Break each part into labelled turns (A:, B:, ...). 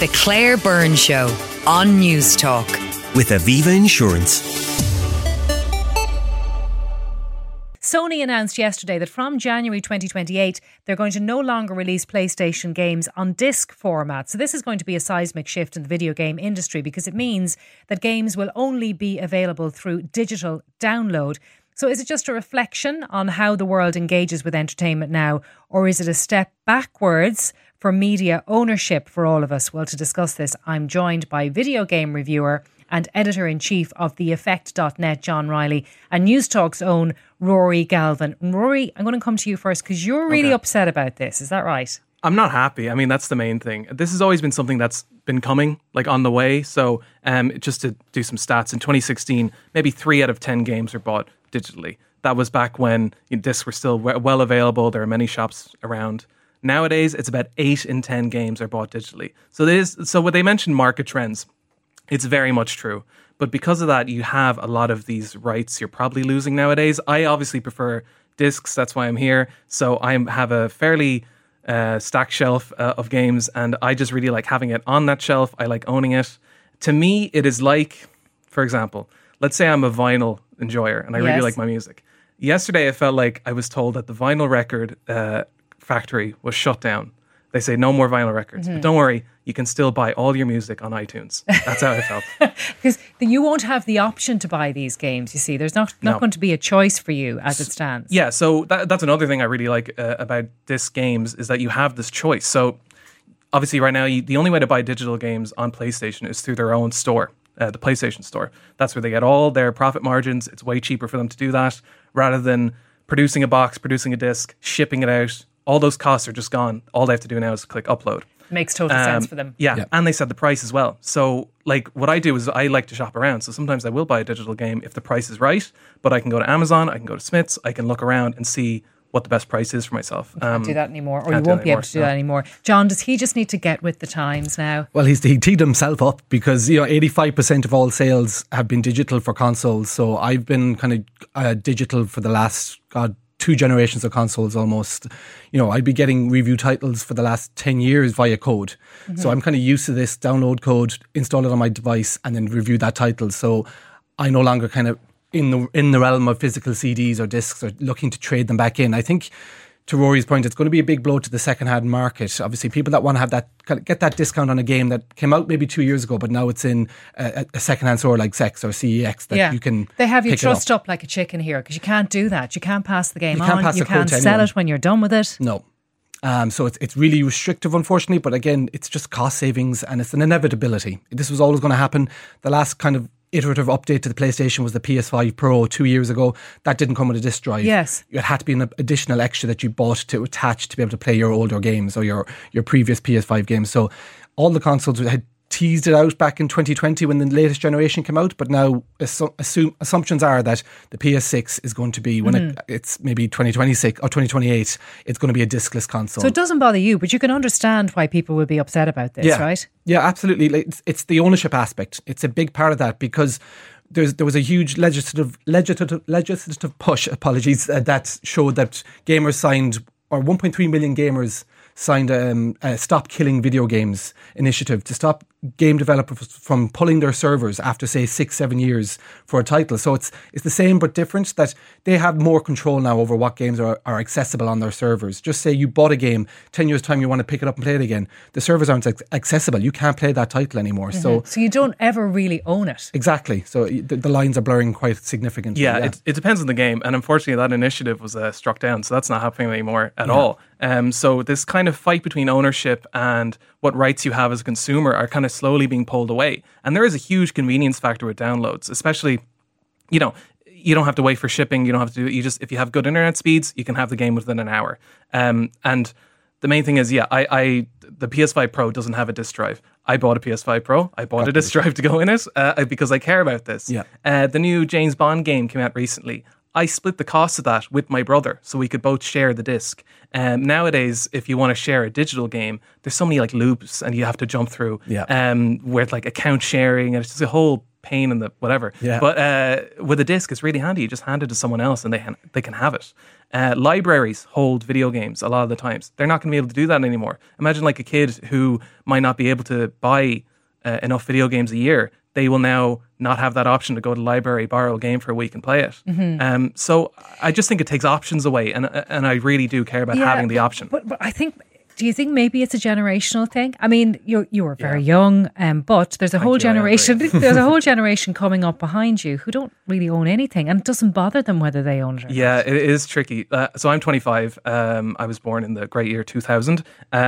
A: The Claire Byrne Show on News Talk.
B: With Aviva Insurance.
C: Sony announced yesterday that from January 2028, they're going to no longer release PlayStation games on disc format. So this is going to be a seismic shift in the video game industry because it means that games will only be available through digital download. So is it just a reflection on how the world engages with entertainment now, or is it a step backwards for media ownership for all of us? Well, to discuss this, I'm joined by video game reviewer and editor-in-chief of TheEffect.net, John Riley, and News Talk's own Rory Galvin. Rory, I'm going to come to you first because you're really upset about this. Is that right?
D: I'm not happy. I mean, that's the main thing. This has always been something that's been coming, like on the way. So just to do some stats, in 2016, maybe 3 out of 10 games were bought digitally. That was back when discs were still well available. There are many shops around. Nowadays, it's about 8 in 10 games are bought digitally. So when they mentioned market trends, it's very much true. But because of that, you have a lot of these rights you're probably losing nowadays. I obviously prefer discs. That's why I'm here. So I have a fairly stacked shelf of games, and I just really like having it on that shelf. I like owning it. To me, it is like, for example, let's say I'm a vinyl enjoyer and I really like my music. Yesterday, I felt like I was told that the vinyl record factory was shut down. They say no more vinyl records. But don't worry, you can still buy all your music on iTunes. That's how I felt.
C: Because you won't have the option to buy these games, you see. There's not going to be a choice for you as it stands.
D: Yeah, so that's another thing I really like about disc games is that you have this choice. So obviously right now, the only way to buy digital games on PlayStation is through their own store, the PlayStation Store. That's where they get all their profit margins. It's way cheaper for them to do that rather than producing a box, producing a disc, shipping it out. All those costs are just gone. All they have to do now is click upload.
C: Makes total sense for them.
D: Yeah, and they set the price as well. So like what I do is I like to shop around. So sometimes I will buy a digital game if the price is right, but I can go to Amazon, I can go to Smith's, I can look around and see what the best price is for myself.
C: You can't do that anymore, or you won't be able to do that anymore. John, does he just need to get with the times now?
E: Well, he teed himself up because 85% of all sales have been digital for consoles. So I've been kind of digital for the last 2 generations of consoles almost. I'd be getting review titles for the last 10 years via code. Mm-hmm. So I'm kind of used to this, download code, install it on my device and then review that title. So I no longer kind of in the realm of physical CDs or discs or looking to trade them back in. I think to Rory's point, it's going to be a big blow to the second-hand market. Obviously, people that want to have get that discount on a game that came out maybe 2 years ago, but now it's in a second-hand store like Sex or CEX that you can.
C: They have you trussed up like a chicken here because you can't do that. You can't pass the game on. You can't sell it when you're done with it.
E: No. So it's really restrictive, unfortunately. But again, it's just cost savings and it's an inevitability. This was always going to happen. The last kind of iterative update to the PlayStation was the PS5 Pro 2 years ago. That didn't come with a disc drive.
C: Yes.
E: It had to be an additional extra that you bought to attach to be able to play your older games or your previous PS5 games. So all the consoles had teased it out back in 2020 when the latest generation came out, but now assumptions are that the PS6 is going to be, when it's maybe 2026 or 2028, it's going to be a discless console.
C: So it doesn't bother you, but you can understand why people will be upset about this, right?
E: Yeah, absolutely. It's the ownership aspect. It's a big part of that because there was a huge legislative push, that showed that gamers signed, or 1.3 million gamers signed a Stop Killing Video Games initiative to stop game developers from pulling their servers after, say, 6-7 years for a title. So it's the same but different, that they have more control now over what games are accessible on their servers. Just say you bought a game, 10 years time you want to pick it up and play it again. The servers aren't accessible. You can't play that title anymore.
C: Mm-hmm. So you don't ever really own it.
E: Exactly. So the lines are blurring quite significantly.
D: Yeah. It depends on the game. And unfortunately that initiative was struck down. So that's not happening anymore at all. So this kind of fight between ownership and what rights you have as a consumer are kind of slowly being pulled away. And there is a huge convenience factor with downloads, especially, you don't have to wait for shipping. You don't have to do it. If you have good internet speeds, you can have the game within an hour. And the main thing is, the PS5 Pro doesn't have a disc drive. I bought a PS5 Pro. I bought a disc drive to go in it because I care about this. Yeah. The new James Bond game came out recently. I split the cost of that with my brother so we could both share the disc. Nowadays, if you want to share a digital game, there's so many like loops and you have to jump through with like account sharing, and it's just a whole pain in the whatever.
E: Yeah.
D: But with a disc, it's really handy. You just hand it to someone else and they can have it. Libraries hold video games a lot of the times. They're not going to be able to do that anymore. Imagine like a kid who might not be able to buy enough video games a year. They will now not have that option to go to the library, borrow a game for a week and play it. So I just think it takes options away, and I really do care about having the option.
C: But I think, do you think maybe it's a generational thing? I mean, you were very young, but there's a whole generation. There's a whole generation coming up behind you who don't really own anything, and it doesn't bother them whether they own it or not.
D: Yeah, it is tricky. So I'm 25. I was born in the great year 2000.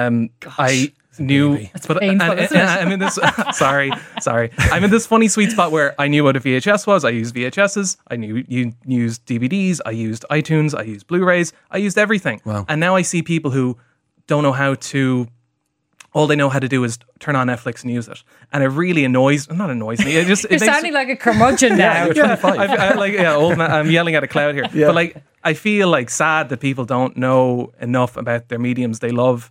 D: I knew,
C: it's painful, isn't it?
D: I'm in this. sorry. I'm in this funny sweet spot where I knew what a VHS was. I used VHSs. I knew you used DVDs. I used iTunes. I used Blu-rays. I used everything.
E: Wow.
D: And now I see people who don't know how to. All they know how to do is turn on Netflix and use it, and it really annoys me. It just
C: You're sounding like a curmudgeon now.
E: You're 25.
D: Old man. I'm yelling at a cloud here.
E: Yeah.
D: But like, I feel like sad that people don't know enough about their mediums they love,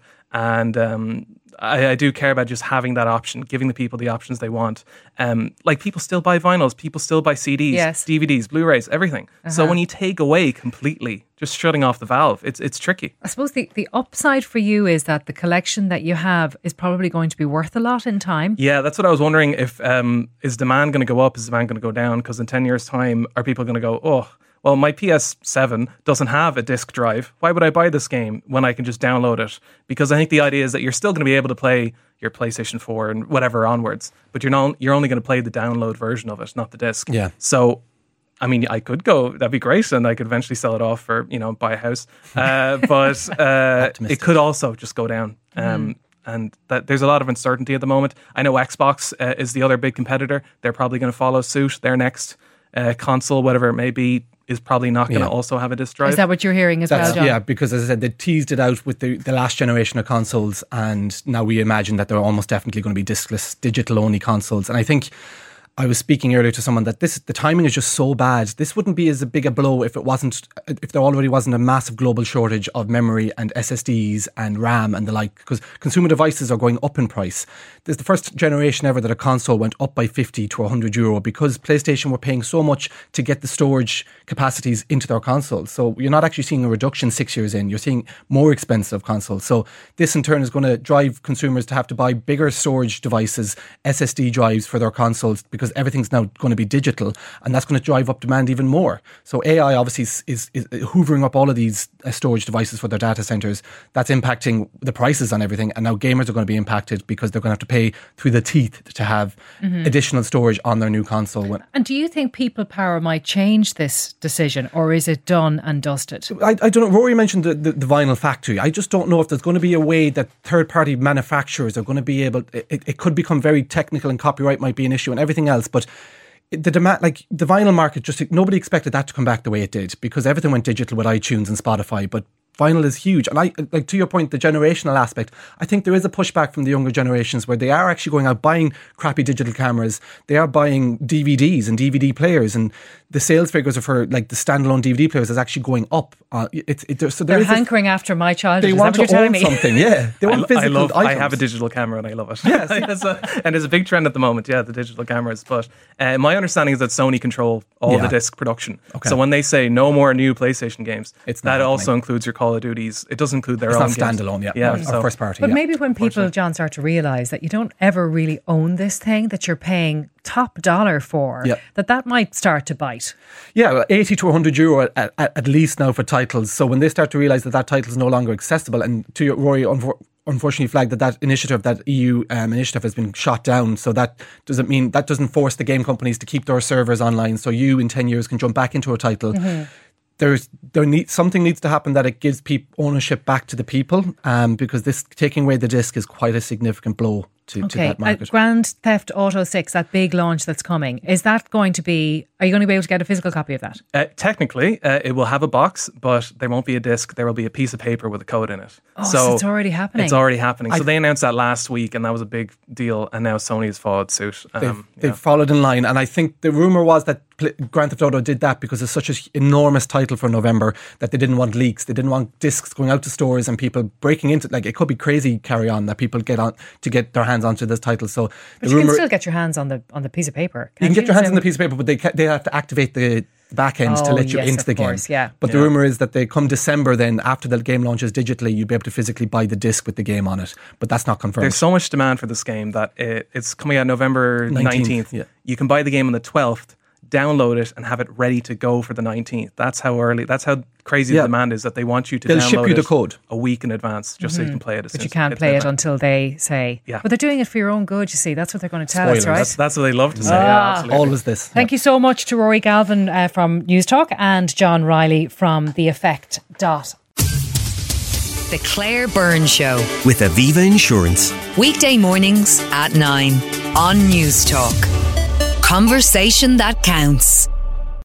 D: and I do care about just having that option, giving the people the options they want. Like people still buy vinyls, people still buy CDs,
C: Yes.
D: DVDs, Blu-rays, everything. So when you take away completely, just shutting off the valve, it's tricky.
C: I suppose the upside for you is that the collection that you have is probably going to be worth a lot in time.
D: Yeah, that's what I was wondering. If is demand going to go up? Is demand going to go down? Because in 10 years' time, are people going to go, oh, well, my PS7 doesn't have a disc drive. Why would I buy this game when I can just download it? Because I think the idea is that you're still going to be able to play your PlayStation 4 and whatever onwards, but you're only going to play the download version of it, not the disc.
E: Yeah.
D: So, I mean, I could go, that'd be great, and I could eventually sell it off for, buy a house. But it could also just go down. And that there's a lot of uncertainty at the moment. I know Xbox is the other big competitor. They're probably going to follow suit. Their next console, whatever it may be, is probably not going to also have a disc drive.
C: Is that what you're hearing as well, John?
E: Yeah, because as I said, they teased it out with the last generation of consoles, and now we imagine that they're almost definitely going to be discless, digital-only consoles. And I think I was speaking earlier to someone that the timing is just so bad. This wouldn't be as big a blow if there already wasn't a massive global shortage of memory and SSDs and RAM and the like, because consumer devices are going up in price. This is the first generation ever that a console went up by 50 to €100 because PlayStation were paying so much to get the storage capacities into their consoles. So you're not actually seeing a reduction 6 years in. You're seeing more expensive consoles. So this in turn is going to drive consumers to have to buy bigger storage devices, SSD drives for their consoles, because everything's now going to be digital, and that's going to drive up demand even more. So AI obviously is hoovering up all of these storage devices for their data centers. That's impacting the prices on everything, and now gamers are going to be impacted because they're going to have to pay through the teeth to have additional storage on their new console.
C: And do you think people power might change this decision, or is it done and dusted?
E: I don't know. Rory mentioned the vinyl factory. I just don't know if there's going to be a way that third-party manufacturers are going to be able. It could become very technical, and copyright might be an issue and everything else. But the demand, like the vinyl market, just nobody expected that to come back the way it did because everything went digital with iTunes and Spotify. But vinyl is huge. And like to your point, the generational aspect, I think there is a pushback from the younger generations where they are actually going out buying crappy digital cameras. They are buying DVDs and DVD players, and the sales figures for like the standalone DVD players is actually going up. So
C: they're hankering after my childhood.
E: They want to own something. Yeah, they want physical items.
D: I have a digital camera and I love it.
E: Yes.
D: And there's a big trend at the moment. Yeah, the digital cameras. But my understanding is that Sony control all the disc production. Okay. So when they say no more new PlayStation games, that also includes your Call of Duties. It doesn't include their own
E: games. It's not standalone, or first party.
C: But maybe when people, John, start to realise that you don't ever really own this thing that you're paying top dollar for, that might start to bite.
E: Yeah, 80 to €100 at least now for titles. So when they start to realise that title is no longer accessible, and to your, Rory, unfortunately flagged that initiative, that EU initiative has been shot down. So that doesn't force the game companies to keep their servers online. So you in 10 years can jump back into a title. Something needs to happen that it gives ownership back to the people, because this taking away the disc is quite a significant blow to that market.
C: Grand Theft Auto 6, that big launch that's coming, is that going to be, are you going to be able to get a physical copy of that?
D: Technically, it will have a box, but there won't be a disc. There will be a piece of paper with a code in it.
C: Oh, so it's already happening.
D: It's already happening. So they announced that last week, and that was a big deal, and now Sony has followed suit.
E: They've followed in line, and I think the rumour was that Grand Theft Auto did that because it's such an enormous title for November that they didn't want leaks. They didn't want discs going out to stores and people breaking into, like, it could be crazy carry on that people get on to get their hands hands onto this title. So
C: But you can still get your hands on the piece of paper.
E: You can get your hands on the piece of paper, but they have to activate the back end to let you into the game.
C: Yeah.
E: But the rumour is that they come December, then after the game launches digitally, you'll be able to physically buy the disc with the game on it. But that's not confirmed.
D: There's so much demand for this game that it's coming out November 19th.
E: Yeah.
D: You can buy the game on the 12th, download it, and have it ready to go for the 19th. That's how crazy the demand is, that they want you to
E: They'll
D: download
E: ship you the
D: it
E: code
D: a week in advance just so you can play it.
C: But you can't play it until they say.
D: Yeah.
C: But they're doing it for your own good, you see. That's what they're going to tell us, right?
D: That's what they love to say. Yeah, absolutely.
E: Always this.
C: Thank you so much to Rory Galvin from News Talk and John Riley from The Effect.
A: The Claire Byrne Show.
B: With Aviva Insurance.
A: Weekday mornings at 9 on News Talk. Conversation that counts.